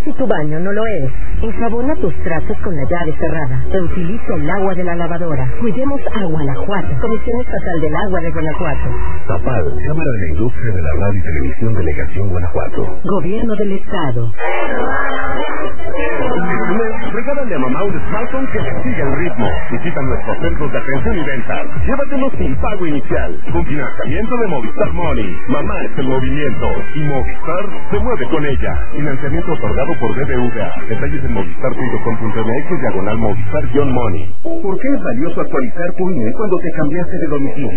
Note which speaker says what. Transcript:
Speaker 1: si tu baño no lo es? Enjabona tus trastes con la llave cerrada. Reutiliza el agua de la lavadora. Cuidemos a Guanajuato. Comisión Estatal del Agua de Guanajuato.
Speaker 2: Tapal, Cámara de la Industria de la Radio y Televisión, Delegación Guanajuato.
Speaker 1: Gobierno del Estado.
Speaker 3: Regálale a mamá un smartphone que le siga el ritmo. Visita nuestros centros de atención y ventas. Llévatelos sin pago inicial. Con financiamiento de Movistar Money. Mamá es el movimiento. Y Movistar se mueve con ella. Financiamiento otorgado por BBVA. Detalles en movistar.com.mx/Movistar-Money.
Speaker 2: ¿Por qué es valioso actualizar tu INE cuando te cambiaste de domicilio?